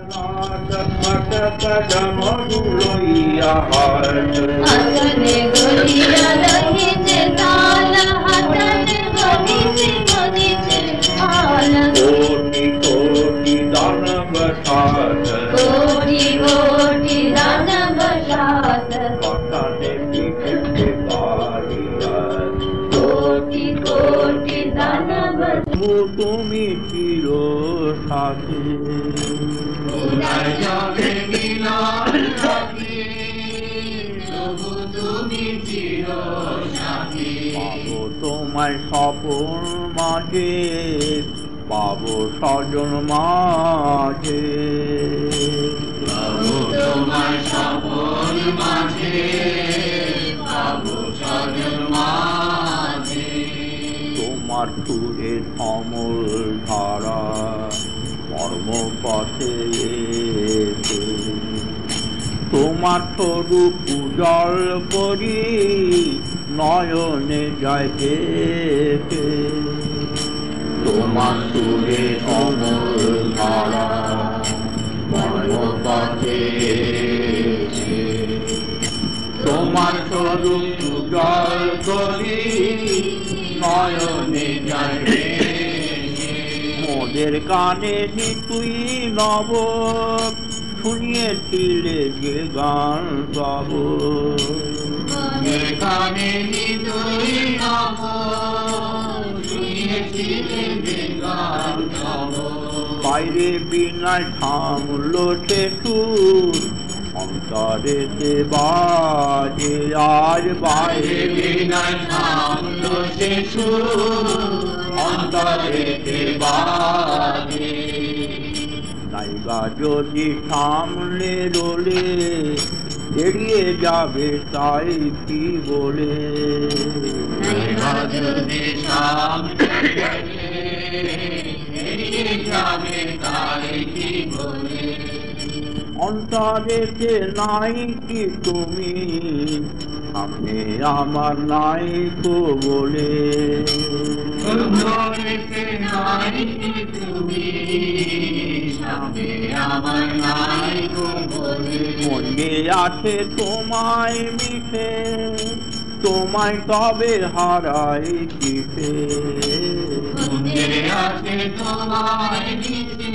তুমি চির সাথী পাবো তোমায় স্বপন মাঝে, পাবো স্বজন মাঝে, তোমার স্বপন মাঝে, পাবো স্বজন মাঝে। তোমার সুরে সমল ধারা কর্মপথে এসে, তোমার স্বরূপ উজ্জ্বল করি নয়নে যায় দেখে। তোমার সুরে সমল ধারা কর্মপথে এসে, তোমার স্বরূপ উজ্জ্বল করি নয়নে যায় দেখে। মোদের কানে তুই নব শুনিয়েছিলে যে গান গাব, মোদের কানে তুই নব শুনিয়েছিলে যে গান গাব। বাইরে বিনায় থামলো সে সুর, অন্তরেতে বাজে আজ বাইরে বিনায় থামলো সে সুর, অন্তরেতে বাজে। নাইবা যদি সামনে রোলে এড়িয়ে যাবে তাই কি বলে, নাইবা যদি সামনে এড়িয়ে যাবে তাই কি বলে। অন্তরেতে নাই কি তুমি, সামনে আমার নাই তো বলে। অন্তরেতে নাই কি তুমি, সামনে আমার নাই তো বলে। মনে আছে তোমায় মিশে, তোমায় তবে হারাই কিসে। মনে আছে তোমায় মিশে,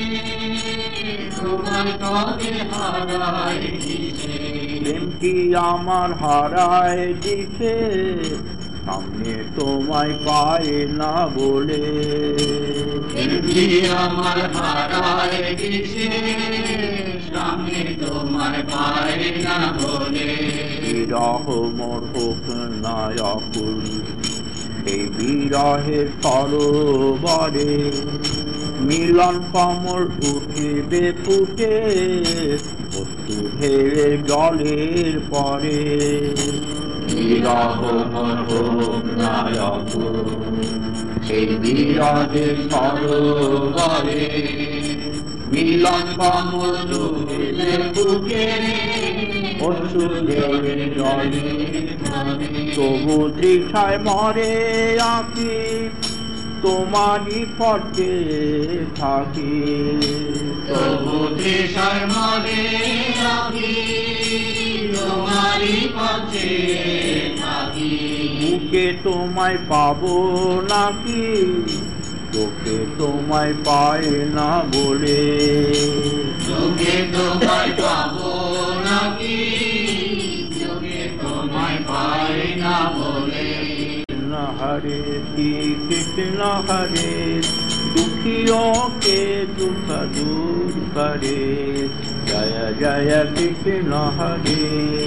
তোমায় তবে হারাই কিসে। প্রেমটি আমার হারায় দিছে, সামনে তোমায় পায় না বলে। প্রেমটি আমার হারায় দিছে, সামনে তোমায় পায় না বলে। বিরহ মোর হোক না অকুল, সেই বিরহের সরোবরে মিলন কমল উঠিবে ফুটে, বস্তু ঢেলে জলের পরে। বিরহ মোর হোক না অকুল, সেই বিরহের সরোবরে মিলন কমল উঠিবে ফুটে, বস্তু ঢেলে জলের পরে। তবু তৃষায় মরে আঁকি তোমারই পথে থাকি, তবু তৃষায় মরে আঁকি তোমারই পথে থাকি। বুকে তোমায় পাবো নাকি, চোখে তোমায় পায় না বলে। চোখে তোমায় পাবো নাকি, চোখে তোমায় পায় না বলে। হরে শ্রী কৃষ্ণ হরে, দুঃখিयों के दुख दूर करे। जय जय कृष्ण हरे,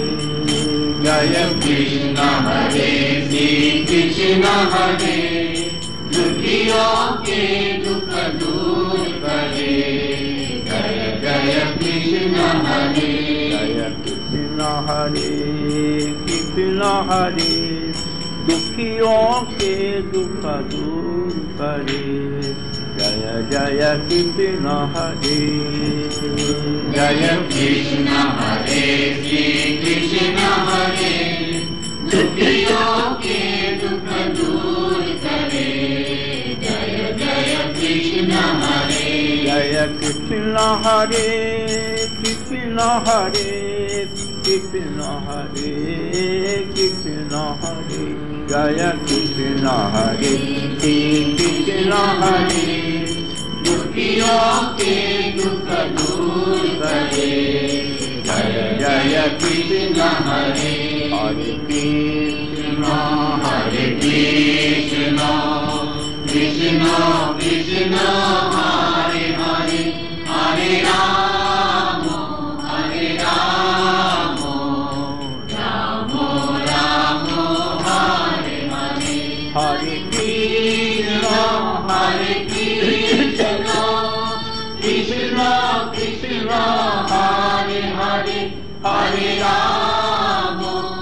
जय कृष्ण हरे श्री कृष्ण हरे, दुखियों के दुख दूर करे। जय जय कृष्ण हरे, जय कृष्ण हरे, कृष्ण हरे, दुखियों के दुख दूर करे। जय जय कृष्ण हरे, जय कृष्ण हरे श्री कृष्ण हरे, दुखियों के दुख दूर करे। जय जय कृष्ण हरे, जय कृष्ण हरे। कृष्ण हरे कृष्ण हरे कृष्ण हरे जय कृष्ण हरे कृष्ण हरे दुखियों के दुख दूर करे जय जय कृष्ण हरे हरे कृष्ण हरे कृष्ण कृष्ण कृष्ण हरे हरे हरे राम राम राम हरे हरे हरे कृष्ण हरे कृष्ण कृष्ण कृष्ण हरे हरे हरे राम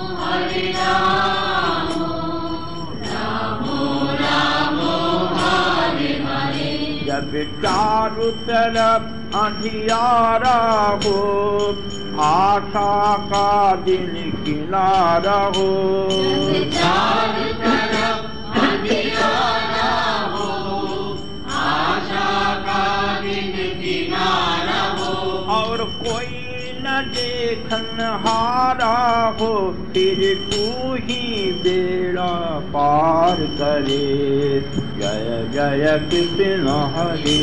राम हरे हरे जब चारों तरफ अंधियारा हो आशा का दिन किनारा हो चारों तरफ अंधियारा हो आशा का दिन किनारा हो और कोई न देखन हारा हो फिर तू ही बेड़ा पार करे जय जय कृष्ण हरे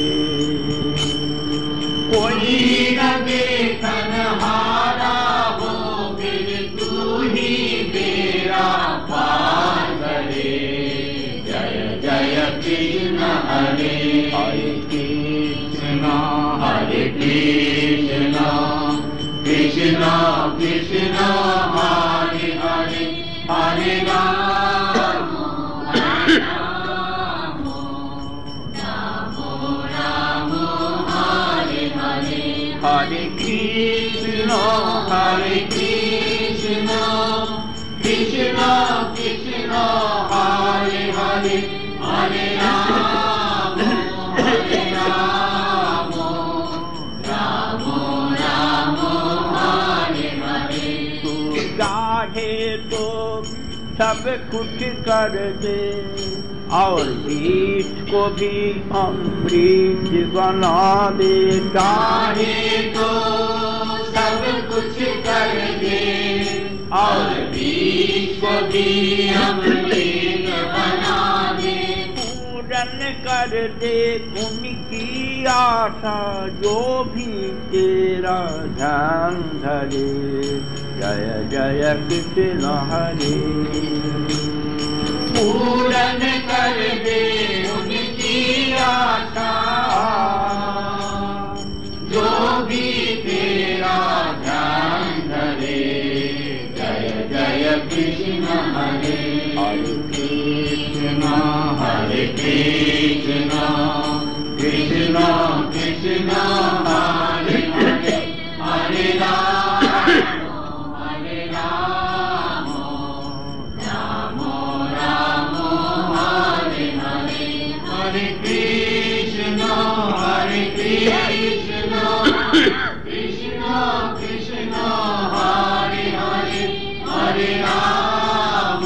कोई न देखन हारा हो फिर तू ही बेड़ा पार करे जय जय कृष्ण हरे हरे कृष्ण हरे कृष्ण कृष्ण कृष्ण हरे हरे हरे राम राम हरे हरे हरे कृष्ण हरे कृष्ण कृष्ण कृष्ण हरे हरे हरे राम राम हरे हरे तू चाहे तो सब कुछ कर दे और बीच को भी अमृत बना दे चाहे तो सब कुछ कर दे और बीच को भी अमृत बना दे पूरन कर दे उनकी आशा जो भी तेरा ध्यान धरे जय जय कृष्ण हरे पूरन कर दे उनकी आशा जो भी तेरा ध्यान धरे जय जय कृष्ण हरे हरे कृष्ण हरे कृष्ण कृष्ण कृष्ण हरे हरे हरे राम राम हरे हरे हरे कृष्ण कृष्ण कृष्ण हरे हरे हरे राम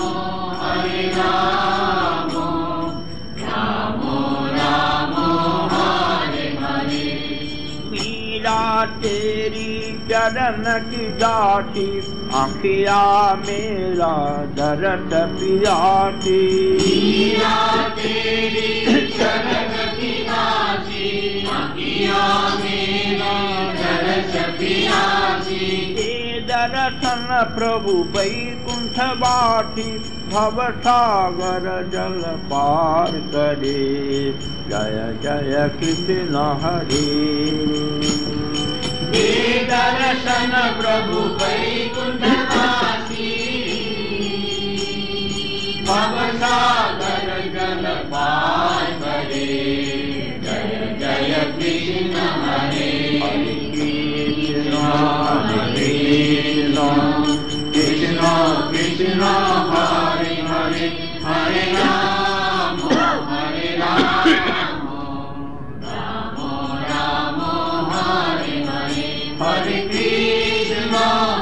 राम हरे हरे मीरा तेरी चरण की दासी आँखिया मेरा दर्द पियासी मीरा तेरी चरण की दासी आँखिया मेरा दर्द पियासी दर्शन प्रभु वैकुंठ बासी भव सागर जल पार करे जय जय कृष्ण हरे दर्शन प्रभु वैकुंठवासी भव सागर जल पार करे जय जय कृष्ण हरे हरे कृष्ण कृष्ण कृष्ण हरे हरे हरे राम राम हरे हरे हरे कृष्ण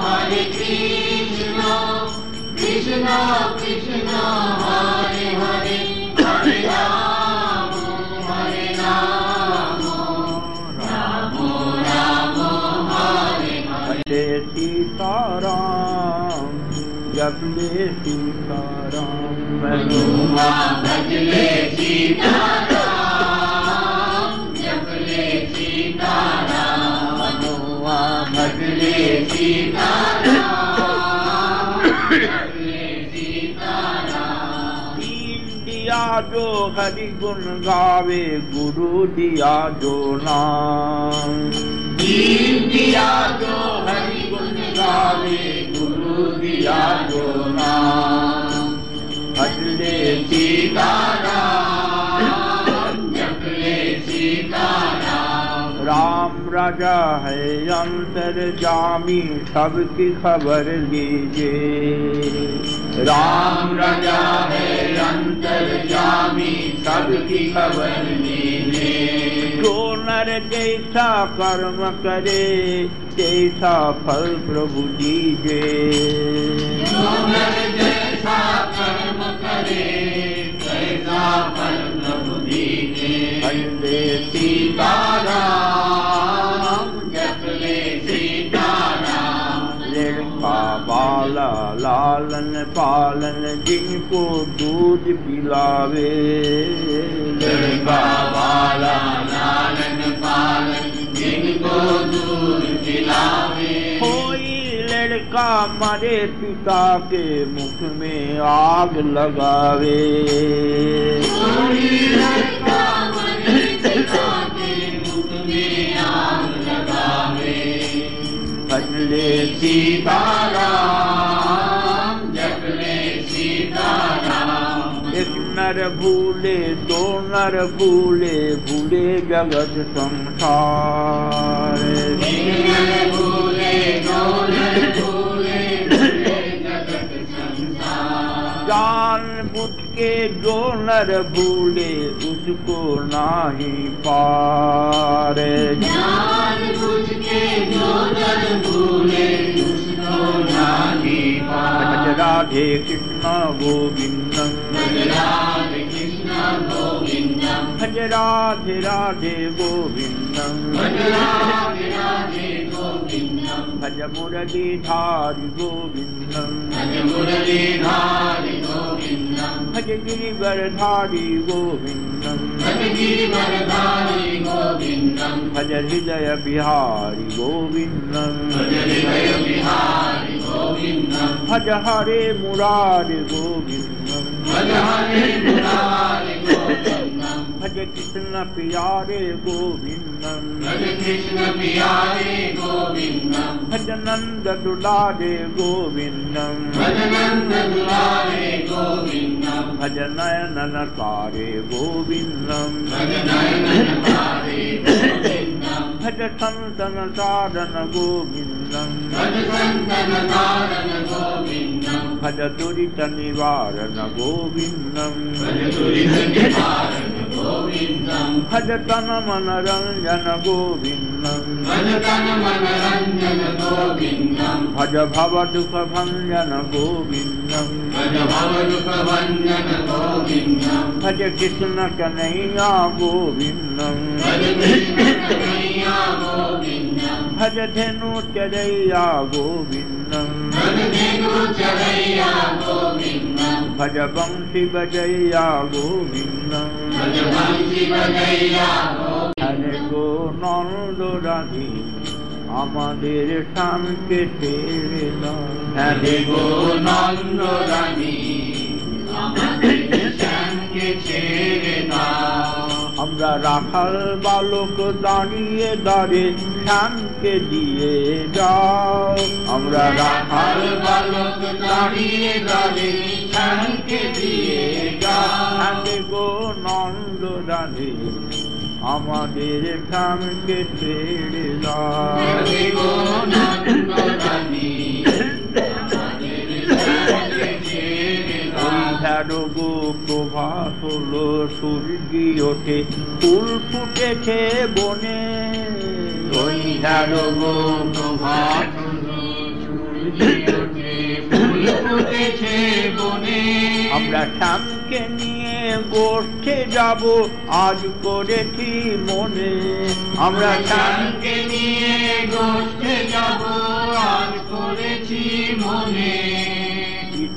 कृष्ण कृष्ण हरे हरे हरे राम राम हरे हरे जपले सीताराम हनुमा भजले सीताराम जपले सीताराम हनुमा भजले सीताराम जपले सीताराम दीन दिया जो हरि गुण गावे गुरु दिया जो नाम दीन दिया जो हरि गुण गावे गुरु दिया जो नाम भजले सीताराम जपले सीताराम राम राजा है अंतर्जामी सबकी खबर लीजिए राम राजा है अंतर्जामी सबकी खबर लीजिए जो नर जैसा कर्म करे तैसा फल प्रभु दीजे जो नर जैसा कर्म करे तैसा फल प्रभु दीजे भजले सीताराम जपले सीताराम लड़का बाला लालन पालन जिनको दूध पिलावे लड़का वाला लालन पालन जिनको दूध पिलावे कोई लड़का मरे पिता के मुख में आग लगावे कोई लड़का मरे पिता के मुख में आग लगावे भजले सीताराम जपले सीताराम एक नर भूले दो नर भूले भूले जगत संसार भूले दो नर भूले भूले जगत संसार जान बुझ के जो नर भूले उसको नाही पार जान बुझ के जो नर भूले उसको नाही पार भज राधे कृष्ण गोविंदम भज राधे कृष्ण गोविंदम भज राधे राधे गोविंदम भज राधे राधे गोविंदम भज मुरलीधारी गोविंदम भज मुरलीधारी गोविंदम भज गिरिवरधारी गोविंदम भज गिरिवरधारी गोविंदम भज हृदय बिहारी गोविंदम भज हृदय बिहारी गोविंदम भज हरे मुरारी गोविंदम भज हरे मुरारी गोविंदम भज कृष्ण प्यारे गोविंदम भज कृष्ण प्यारे गोविंदम भज नंद दुलारे गोविंदम भज नंद दुलारे गोविंदम भज नयन नकारे गोविंदम भज नयन तारे गोविंदम भज संतन साधन गोविंदम भज संतन तारण गोविंदम भज दुरित निवारण गोविंदम भज दुरित निवारण गोविंदम भज तन मन रंजन गोविंदम भज तन मन रंजन गोविंदम भज भव दुख भंजन गोविंदम भज भव दुख भंजन गोविंदम भज कृष्ण कन्हैया गोविंदम भज कृष्ण कन्हैया गोविंदम भज धेनु चरैया गोविंदम भज धेनु चरैया गोविंदम भज बंशी बजैया गोविंदम भज बंशी बजैया हरे गो नंद राधी আমাদের স্বামীকে ছেড়ে দাও हरे गो नंद रानी আমাদের শ্যামকে ছেড়ে দাও আমরা রাখাল বালক দাঁড়িয়ে দাঁড়ে শ্যামকে দিয়ে যাও আমরা রাখাল বালক দাঁড়িয়ে দাঁড়িয়ে শ্যামকে দিয়ে যাও রাখে গো নন্দ রাধে আমাদের শ্যামকে ছেড়ে দাও हरे गो नंद रानी আমাদের শ্যামকে ছেড়ে দাও গো প্রভাত হলো সূর্যি ওঠে ফুল ফুটেছে বনে ওই গো প্রভাত হলো সূর্যি ওঠে ফুল ফুটেছে বনে আমরা শ্যামকে নিয়ে গোষ্ঠে যাব আজ করেছি মনে আমরা শ্যামকে নিয়ে গোষ্ঠে যাব আজ করেছি মনে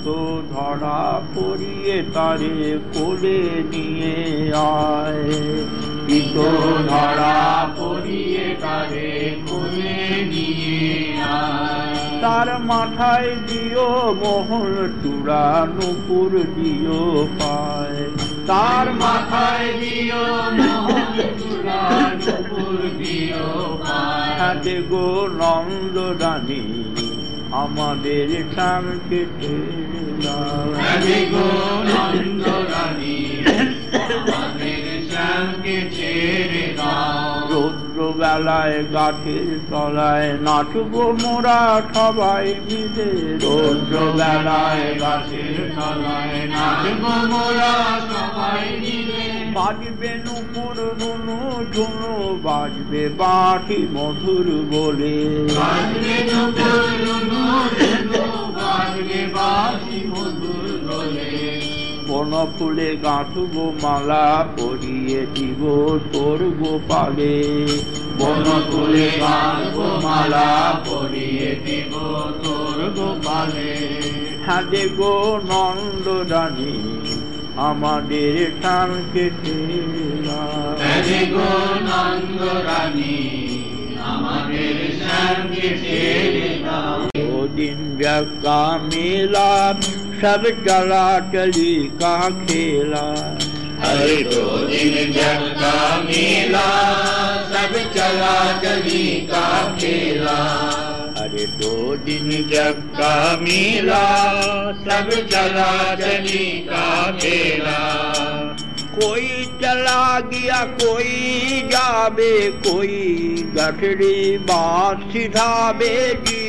পিতো ধরা পড়িয়ে তারে কোলে নিয়ে আয় পিতো ধরা পড়িয়ে তারে কোলে নিয়ে আয় তার মাথায় দিও মোহর চূড়া নুপুর দিও পায় তার মাথায় দিও মোহর চূড়া নুপুর দিও পায় হাতে গো নন্দ রানী আমাদের টান কেটে হাতে গো নন্দ রানী আমাদের শ্যামকে ছেড়ে দাও রৌদ্র বেলায় গাছের তলায় নাচবো মোরা সবাই মিলে রৌদ্র বেলায় গাছের তলায় নাচবো মোরা সবাই মিলে বাজবে নুপুর নুনু ঝুনু বাজবে বাটি মধুর বলে বাজবে নুপুর নুনু ঝুনু বাজবে বাঁশি মধুর বলে বন ফুলে গাঁথবো মালা পরিয়ে দিব তোর গোপালে বন ফুলে গাঁথবো মালা পরিয়ে দিব তোর গোপালে হাতে গো নন্দ রানী আমাদের টান কেটে হাতে গো নন্দ রানী আমাদের শ্যামকে ছেড়ে দাও ओ दिन जग का मेला सब चला चली का खेला अरे दो दिन जग का मेला सब चला चली का खेला अरे दो दिन जग का मेला सब चला चली का खेला कोई चला गया कोई जाबे कोई गठरी बात सिधाबे जी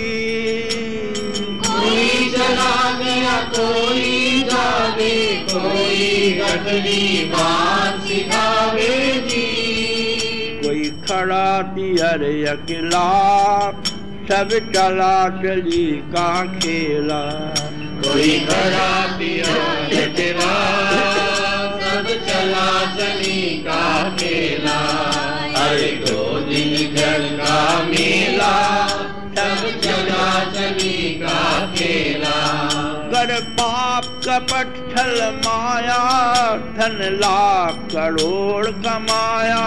कोई चला गया कोई जावे कोई गठरी बात सिखावे जी कोई खड़ा तियर अकेला सब चला चली का खेला कोई खड़ा पिया अकेला सब चला चली का खेला अरे दो दिन जग का मेला सब चला चली का खेला कर पाप कपट छल माया धन लाख करोड़ कमाया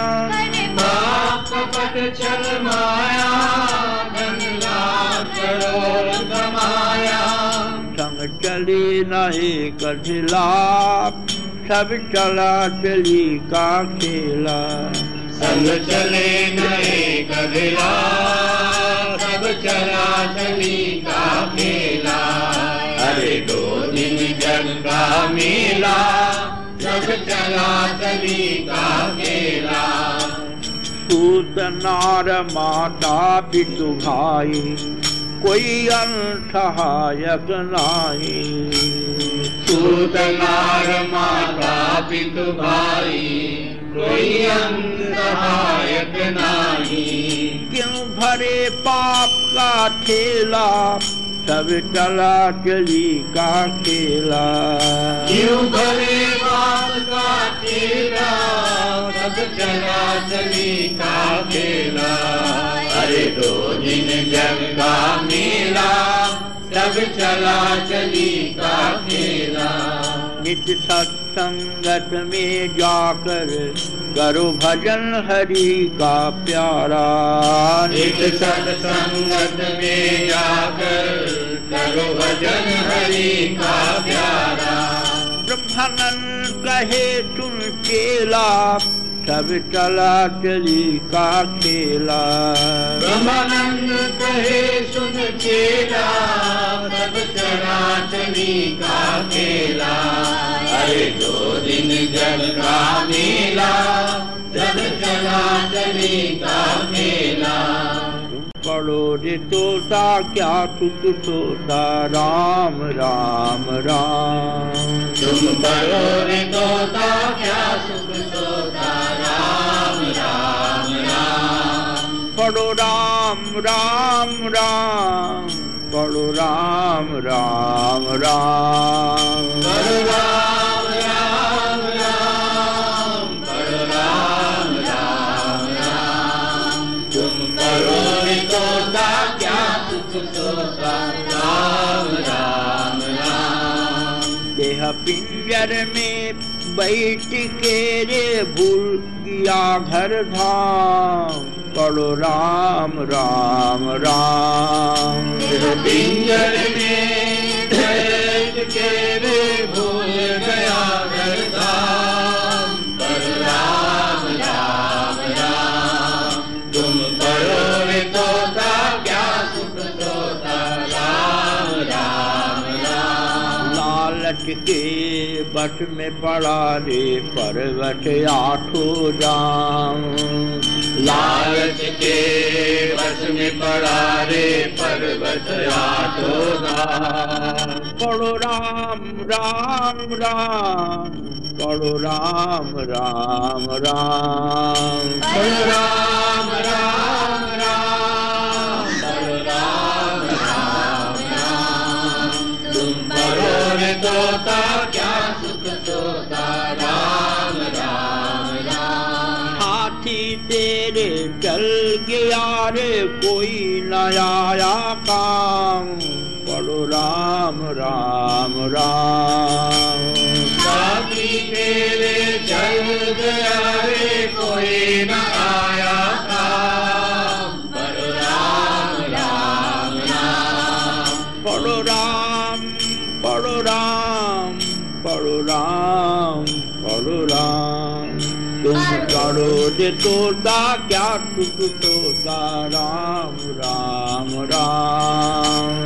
पाप कपट छल माया धन लाख करोड़ कमाया संग चली नहीं कठिला सब चला चली का खेला संग चले नए गधला सब चला चली का खेला अरे दो दिन जग का मेला सब चला चली का खेला सूत नार माता पितु भाई कोई अनसहायक नाही सूत नार माता पितु भाई कोई सहायक नहीं क्यों भरे पाप का ठेला सब चला चली का खेला क्यों भरे पाप का ठेला सब चला चली का खेला अरे दो दिन जग का मेला सब चला चली का खेला नित्य सत्संगत में जाकर करो भजन हरि का प्यारा नित सत्संगत में जाकर करो भजन हरि का प्यारा ब्रह्मानंद कहे तुम चेला सब चला चली का खेला ब्रह्मानंद कहे सुन चेला सब चला चली का खेला अरे दो दिन जग का मेला सब चला चली का खेला पढ़ो रे तोता क्या सुख सोता राम राम राम तुम पढ़ो रे तोता क्या सुख सोता राम राम राम पढ़ो राम राम राम पढ़ो राम राम राम पढ़ो राम राम राम पढ़ो राम राम राम तुम पढ़ो रे तोता क्या सुख सोता राम राम राम गुर्जर में बैठ के रे भूल गया घर धाम पढ़ो राम राम राम। पिंजर में बैठ के रे भूल गया घर धाम पढ़ो राम राम राम। तुम पढ़ो रे तोता क्या सुख तोता राम राम राम। लालच के बस में पड़ा रे पर्वत आठों जाम। लालच के बस में पड़ा रे पर्वत आठों धाम। पढ़ो राम राम राम पढ़ो राम राम राम। पढ़ो राम राम राम पढ़ो राम राम राम। तुम पढ़ो रे तोता क्या सुख तोता राम राम राम। हाथी तेरे चल गया रे कोई न आया काम पढ़ो राम राम राम। साथी तेरे चल गया रे कोई न आया काम पढ़ो राम राम राम। पढ़ो राम पढ़ो राम पढ़ो राम पढ़ो राम। तुम पढ़ो रे तोता क्या सुख तोता राम राम राम।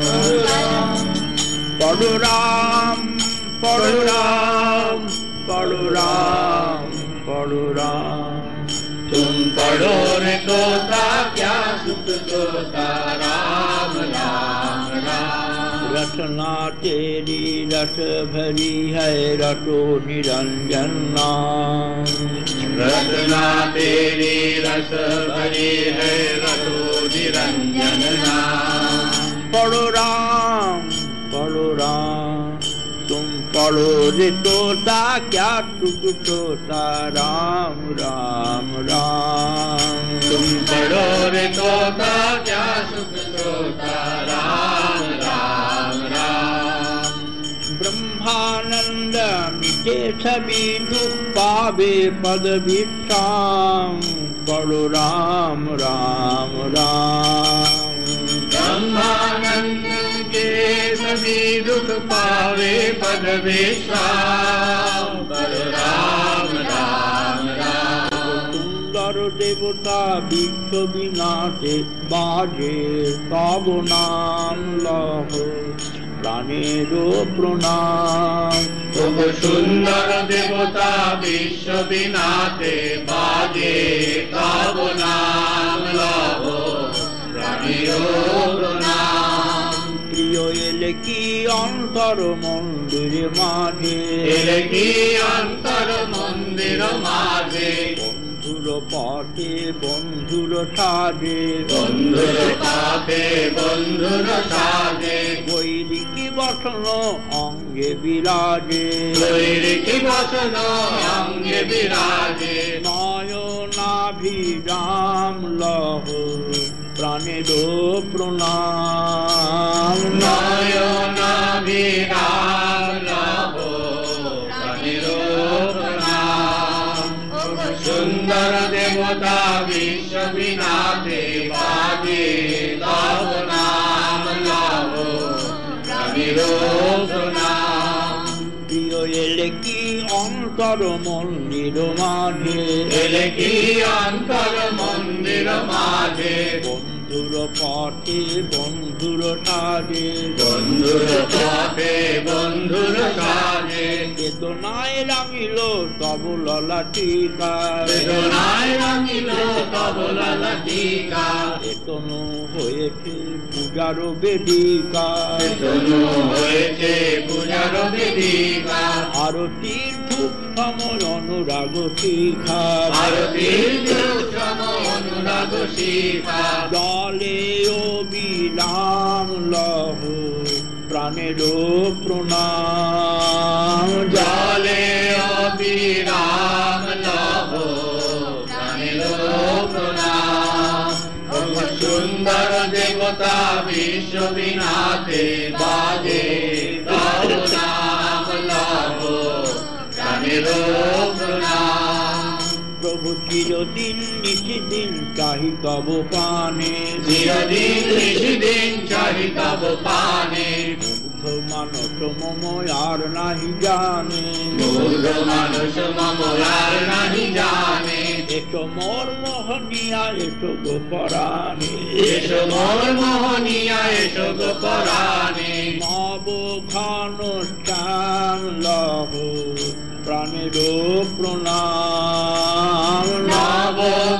पढ़ो राम पढ़ो राम पढ़ो राम पढ़ो राम। तुम पढ़ो रे तोता क्या सुख तोता राम राम राम। रचना तेरी रस भरी है रटो निरंजन नाम। रचना तेरी रस भरी है रटो निरंजन नाम। पढ़ो राम पढ़ो राम। तुम पढ़ो रे तोता क्या सुख तोता राम राम राम। तुम पढ़ो रे तोता क्या सुख तोता राम राम राम। ब्रह्मानंद मिटे सभी दुख पावे पद विश्राम पढ़ो राम राम राम। ब्रह्मानंद के सभी दुख पावे पद विश्राम पढ़ो राम राम राम। सुंदर देवता विश्व विनाशे बाजे सब नाम लहो प्राणेरो प्रणाम। तुम सुंदर देवता विश्व विनाते बाजे तब नाम लहो प्राणेरो प्रणाम। प्रिय एले की अंतर मंदिर माঝে एले की अंतर मंदिर माঝে। বন্ধুর পথে বন্ধুর সাজে বন্ধুর পথে বন্ধুর সাজে। বৈরিকি বসন অঙ্গে বিরাজে বৈরিকি বসন অঙ্গে বিরাজে। নয়নাভিরাম লহ প্রাণের প্রণাম। নয়নাভিরাম লহ প্রাণের প্রণাম। সুন্দর দেবতা বিশ্ব বিনাশে বাজে তব নাম লহ প্রাণের প্রণাম। প্রিয় এলে কি অন্তর মন্দির মাঝে এলে কি অন্তর মন্দির মাঝে। বন্ধুর পথে বন্ধুর সাজে বন্ধুর পথে বন্ধুর সাজে। বেদনায় রাঙিল তব ললাটিকা বেদনায় রাঙিল তব ললাটিকা। বেতনু হয়েছে পূজার বেদিকা বেতনু হয়েছে পূজার বেদিকা। আরতির ধূপ সময় অনুরাগ শিখা আরতির ধূপ অনুরাগ শিখা। জলে অবিরাম লহ প্রাণের প্রণাম। জলে অবিরাম লহ প্রাণের প্রণাম। সুন্দর দেবতা বিশ্ব বিনাশে বাজে তব নাম লহ प्रणाम। प्रभु चिरदिन निशिदिन चाहि तब पाने, चिरदिन निशिदिन चाहि तब पाने। मूढ़ मानस मम यार नहीं जाने, मूढ़ मानुष मम यार नहीं जाने। एसो मोर मोहनिया एसो गो पराने, एसो मोर मोहनिया एसो गो पराने। नव घानुष्ठान लहो प्राणेरो प्रणाम। नव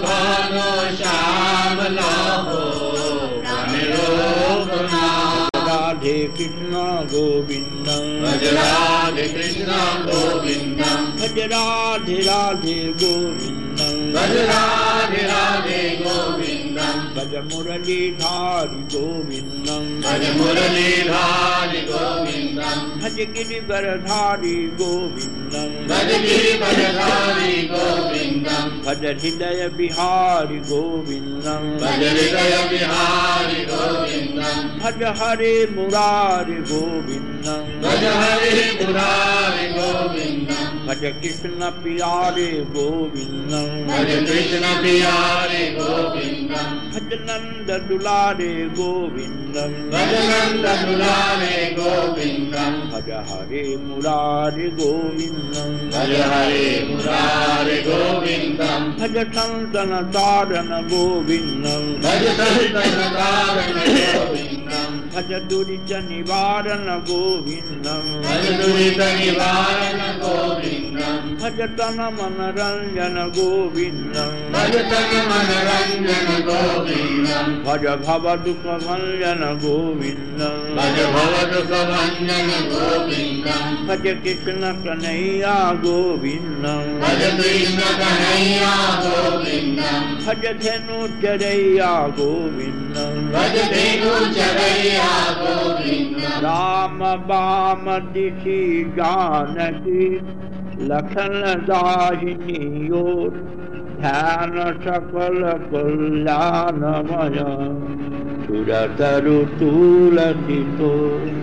घानुष्ठान लहो प्राणेरो प्रणाम। राधे कृष्ण गोविंदम, भज राधे कृष्ण गोविंदम। भज राधे राधे गोविंदम, भज राधे राधे गोविंदम। भज मुरलीधारी गोविंदम, भज मुरलीधारी गोविंदम। भज गिरिवरधारी गोविंदम, भज गिरिवरधारी गोविंदम। भज हृदय बिहारी गोविंदम, भज हृदय बिहारी गोविंदम। भज हरे मुरारी गोविंदम, भज हरे मुरारी गोविंदम। भज कृष्ण प्यारे गोविंदम, भज कृष्ण प्यारे गोविंदम। भज नंद दुलारे गोविंदम, भज नंद दुलारे गोविंदम। भज हरे मुरारी गोविंदम, भज हरे मुरारी गोविंदम। भज संतन तारण गोविंदम, भज संतन तारण गोविंदम। भज दुरित निवारण गोविंदम, भज दुरित निवारण गोविंदम। भज तन मन रंजन गोविंदम, भज तन मन रंजन गोविंदम। भज भव दुख भंजन गोविंदम, भज भव दुख भंजन गोविंदम। भज कृष्ण कन्हैया गोविंदम, भज कृष्ण कन्हैया गोविंदम। भज धेनु चरैया गोविंदम, भज धेनु चरैया गोविंदम। राम बाम दिशि जानकी लखन दाहिनी ओर, ध्यान सकल कल्याणमय सुरतरु तुलसी तो।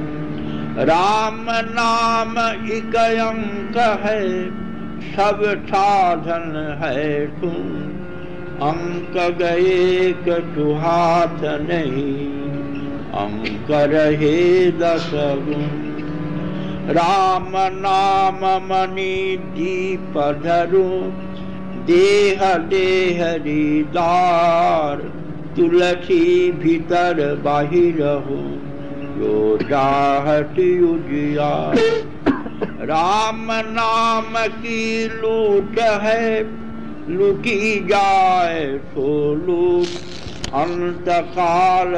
राम नाम एक अंक है सब साधन है तुम, अंक गए कछु हाथ नहीं अंक रहे 10 गुण। राम नाम मणि दीप धरु देह हरिदार, तुलसी भीतर बाहिर हो जो चाहत उजियार। राम नाम की लूट है लुटी जाए तो लूट, अंत काल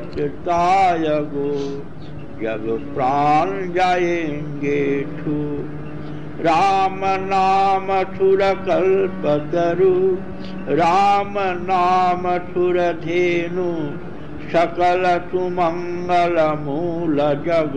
पछताएगो जब प्राण जाएंगे छूट। राम नाम ठुर कल्पतरु, राम नाम ठुर धेनु, सकल सुमंगल मूल जग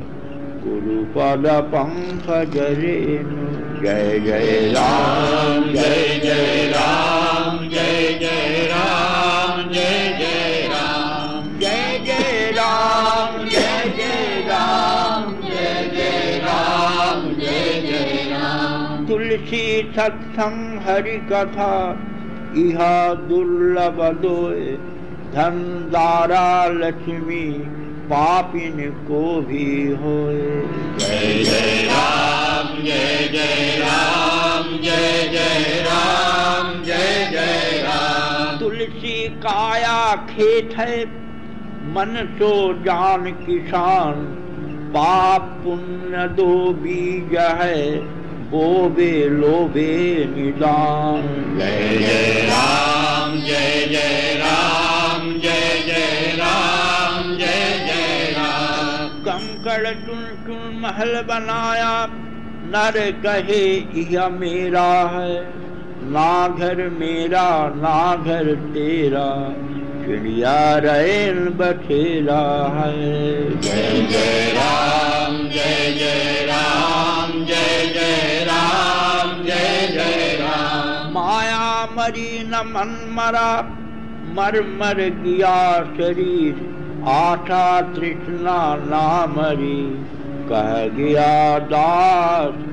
गुरुपद पंकज रेणु। जय जय राम जय जय राम जय जय राम जय जय राम जय जय राम जय जय राम जय जय राम जय जय राम। तुलसी सत्संग हरि कथा इहा दुर्लभ दोय, धन दारा लक्ष्मी पापिन को भी होए। जय जय राम जय जय राम जय जय राम जय जय राम। तुलसी काया खेत है मन सो जान किसान, पाप पुण्य दो बीज है बोबे लोबे निदान। जय जय राम जय जय राम जय जय राम जय जय राम। कंकड़ चुन चुन महल बनाया, नर कहे यह मेरा है, ना घर मेरा ना घर तेरा, चिड़िया रैन बखेरा है। जय जय राम जय जय राम जय जय राम जय जय राम। माया मरी न मन मरा, मर मर गया शरीर, आठा तृष्णा ना मरी, कह गया दास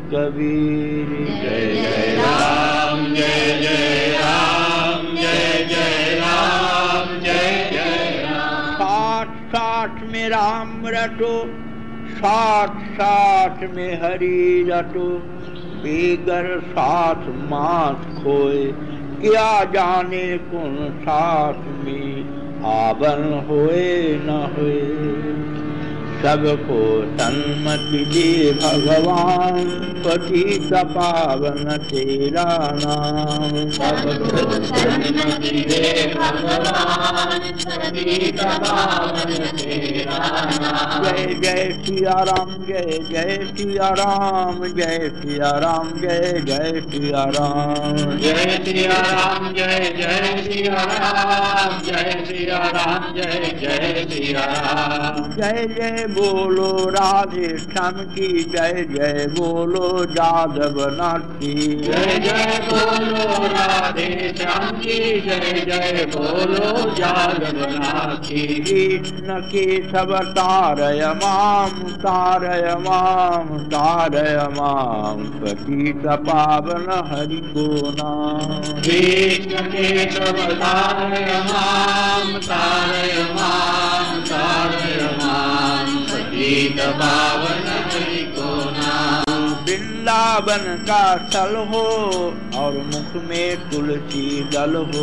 कबीर। जय जय राम जय जय राम जय जय राम जय जय राम। साथ साथ में राम रटो, साथ साथ में हरि रटो, बेगर साथ मात खोए, क्या जाने कौन साथ में आवन होए न होए। सबको सन्मति दे भगवान, पतित पावन तेरा नाम। सबको सन्मति दे भगवान, पतित पावन तेरा नाम। जय जय सिया राम, जय जय सिया राम, जय सिया राम, जय जय सिया राम। जय सिया राम जय जय सिया राम, जय सिया राम जय जय सिया राम। जय जय बोलो राधे श्याम की, जय जय बोलो जादव नाथ की। जय जय बोलो राधे श्याम की, जय जय बोलो जादव नाथ की। कृष्ण केशव तारय माम, तारय माम, तारय माम, पतित पावन हरि को नाम। कृष्ण केशव तारय माम, तारय माम, तारय माम, पतित पावन हरि को नाम। वृंदावन का स्थल हो और मुख में तुलसी दल हो।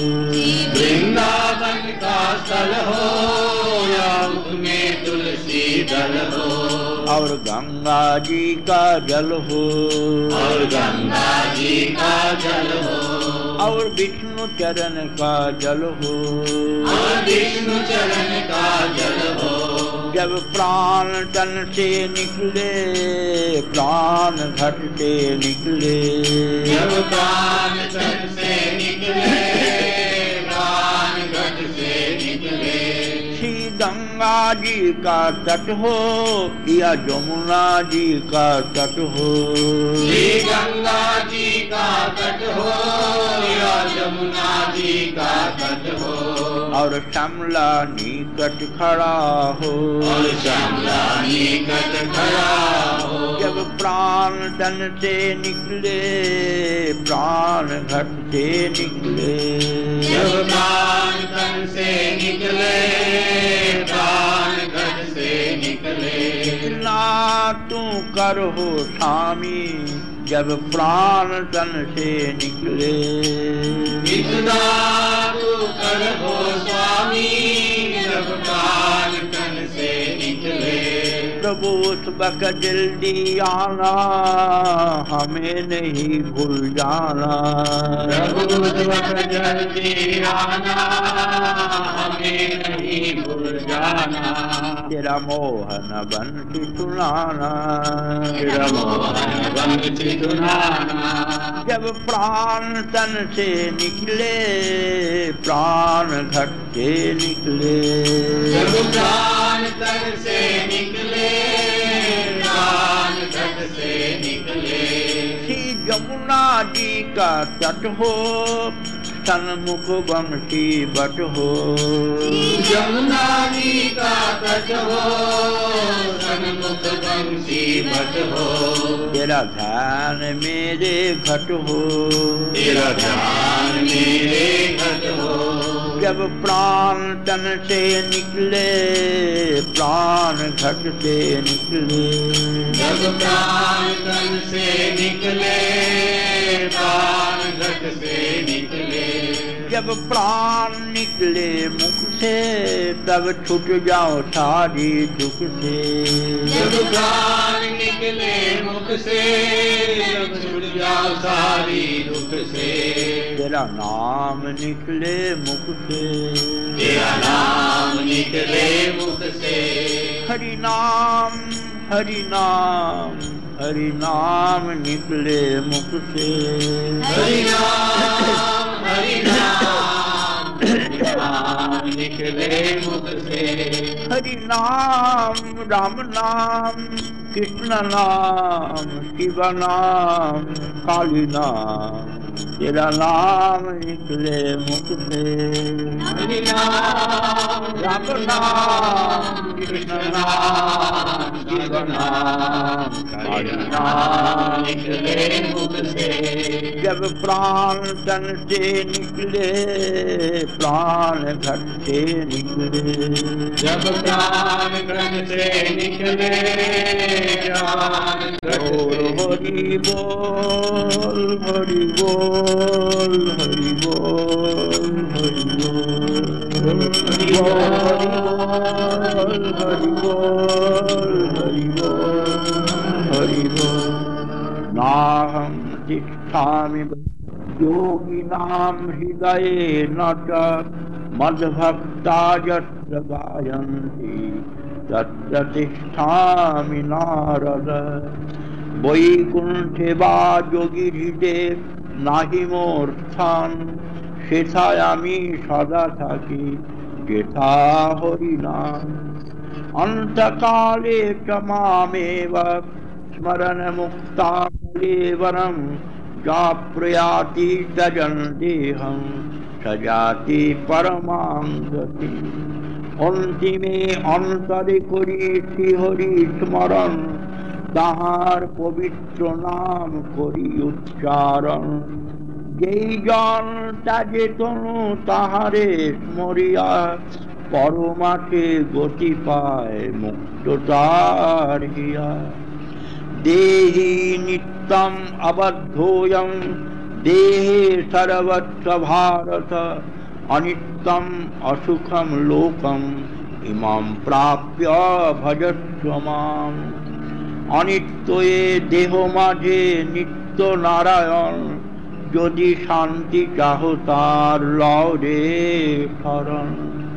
वृंदावन का स्थल हो या मुख में तुलसी दल हो। और गंगा जी का जल हो, और गंगा जी का जल हो। और विष्णु चरण का जल हो, और विष्णु चरण का जल हो। जब प्राण तन से निकले, प्राण घट से निकले। जब प्राण तन से निकले, प्राण घट से निकले। श्री गंगा जी का तट हो या जमुना जी का तट हो। श्री गंगा जी का तट हो या जमुना जी का तट हो। और श्यामला निकट खड़ा हो, और श्यामला निकट खड़ा हो। जब प्राण तन से निकले, प्राण घट से निकले। जब प्राण तन से निकले, प्राण घट से निकले। इतना तू कर हो स्वामी, जब प्राण तन से निकले। इतना तू कर हो स्वामी, जब प्राण तन से निकले। प्रभु उस वक्त जल्दी आना, हमें नहीं भूल जाना। प्रभु उस वक्त जल्दी आना, हमें नहीं भूल जाना। तेरा मोहन बंसी सुनाना, तेरा मोहन बंसी सुनाना। जब प्राण तन से निकले, प्राण घट से निकले। जब प्राण तन से निकले, प्राण घट से निकले। श्री जमुना जी का तट हो, सन्मुख बंसी बट हो। जमुना जी का तट हो, सन्मुख बंसी बट हो। तेरा ध्यान मेरे घट हो, तेरा ध्यान मेरे घट हो। जब प्राण तन से निकले, प्राण घट से निकले। जब प्राण तन से निकले, प्राण घट से निकले। जब प्राण निकले मुख से, तब छूट जाओ सारी दुख से। जब प्राण निकले मुख से, तब छूट जाओ सारी दुख से। तेरा नाम निकले मुख से, तेरा नाम निकले मुख से। हरि नाम, हरि नाम, हरि नाम निकले मुख से। हरि नाम, हरि नाम, हरि नाम निकले मुख से। हरि नाम, राम नाम, कृष्ण नाम, शिव नाम, काली नाम, तेरा नाम निकले मुख से। हरि नाम राम नाम कृष्ण नाम शिव नाम हरि नाम निकले मुख से। जब प्राण तन से निकले प्राण घर से निकले। जब प्राण घन से निकले प्राण घट से। हरि बोल हरि बोल हरि बोल हरि बोल हरि बोल हरि बोल हरि बोल हरि बोल। नाहं तिष्ठामि योगिनां हृदये न च मद्भक्ता यत्र गायन्ति तत्र तिष्ठामि नारद। বৈকুণ্ঠে বা যোগীর হৃদে নাহি মোর স্থান, সেথায় আমি সদা থাকি যেথা হরিনাম। অন্তকালে চ মামেব স্মরণ মুক্তা কলেবরম যা প্রয়াতি তজন দেহম সজাতি পরমাং গতি। অন্তিমে অন্তরে করি শ্রী হরি স্মরণ, তাহার পবিত্র নাম করি উচ্চারণ। যেই জন তাজে তনু তাহারে স্মরিয়া, পরমাকে গতি পায় মুক্ততার হিয়া। দেহি নিত্যম অবদ্ধোয়ম দেহে সর্বত্র ভারত, অনিত্যম অসুখম লোকম ইমাম প্রাপ্য ভজস্ব মাম। অনিত্য এ দেহ মাঝে নিত্য নারায়ণ, যদি শান্তি চাহ তার লও রে শরণ।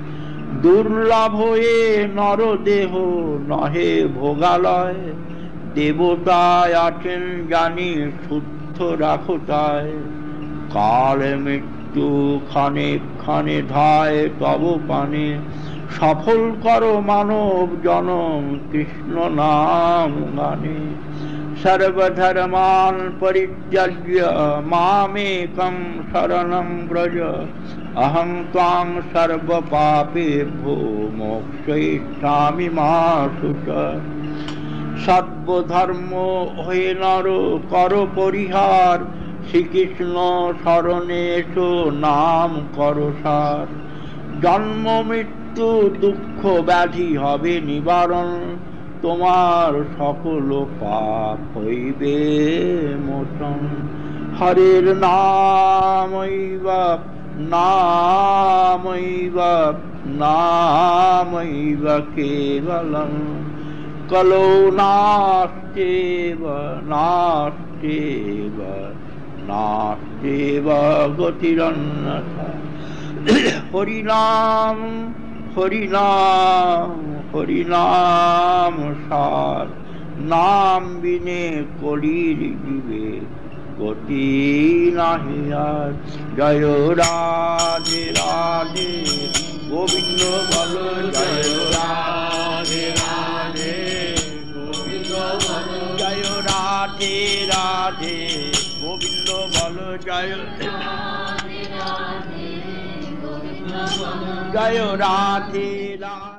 দুর্লভ এ নর দেহ নহে ভোগালয়, দেবতায় আছেন জানি শুদ্ধ রাখো তাই। কাল মৃত্যু খানে খানে ধায় তব পানে, সফল করো মানব জনম কৃষ্ণ নাম গানে। সর্বধর্মান পরিত্যজ্য মামেকং শরণং ব্রজ, অহং ত্বাং সর্ব পাপেভ্যো মোক্ষয়িষ্যামি মা শুচ। সর্বধর্ম হয়ে নর কর পরিহার, শ্রীকৃষ্ণ শরণে এসো নাম কর সার। জন্ম মৃত্যু দুঃখ ব্যাধি হবে নিবারণ, তোমার সকল পাপ হইবে মোচন। হরের নামৈব নামৈব নামৈব কেবলম, কলৌ নাস্ত্যেব নাস্ত্যেব নাস্ত্যেব গতিরন্যথা। হরিনাম হরিনাম হরিনাম সার, নাম বিনে কলির জীবে গতি নাহি আর। জয় রাধে রাধে গোবিন্দ বল জয় রাধে রাধে গোবিন্দ বল জয় রাধে রাধে গোবিন্দ বল জয় জয় রাধে রাধে।